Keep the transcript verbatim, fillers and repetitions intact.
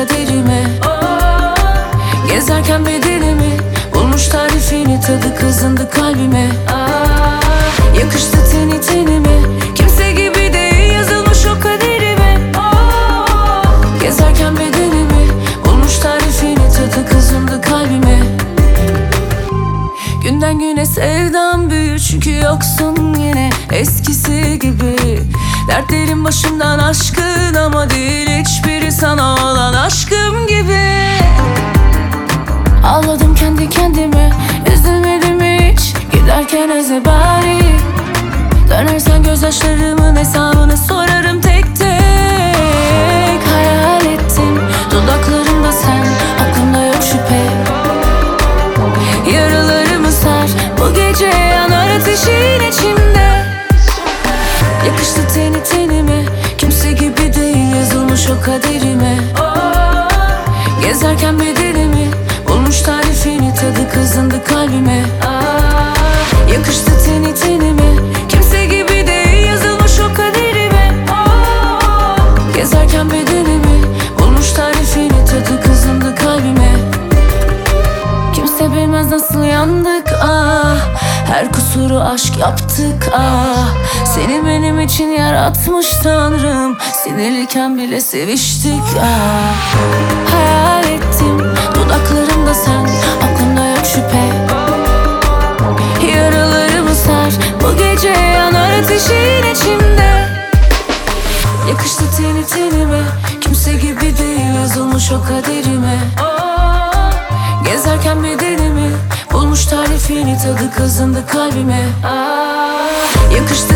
kaderime. Gezerken bedenimi bulmuş tarifini, tadı kazındı kalbime. Yakıştı teni tenime, kimse gibi değil yazılmış o kaderime. Gezerken bedenimi bulmuş tarifini, tadı kazındı kalbime. Günden güne sevdam büyür çünkü yoksun yine eskisi gibi. Dertlerim başımdan aşkın ama değil hiçbiri sana olan aşkım gibi. Ağladım kendi kendime, üzülmedim hiç giderken ezebari. Dönersen gözyaşlarımın hesabını sorarım tek tek. Hayal ettim dudaklarımda sen, aklımda yok şüphe. Yaralarımı sar, bu gece yanar ateşin içimde. Yakıştı teni tenime, kimse gibi değil yazılmış o kaderime. Gezerken bedenimi bulmuş tarifini, tadı kazındı kalbime. Yakıştı teni tenime, kimse gibi değil yazılmış o kaderime. Gezerken bedenimi bulmuş tarifini, tadı kazındı kalbime. Kimse bilmez nasıl yandık ah, her kusuru aşk yaptık ah. Seni benim için yaratmış Tanrım, sinirliyken bile seviştik ah. Hayal ettim dudaklarımda sen, aklımda yok şüphe. Yaralarımı sar, bu gece yanar ateşin içimde. Yakıştı teni tenime, kimse gibi değil yazılmış o kaderime. Gezerken bedenimi bulmuş tarifini, tadı kazındı kalbime. Yakıştı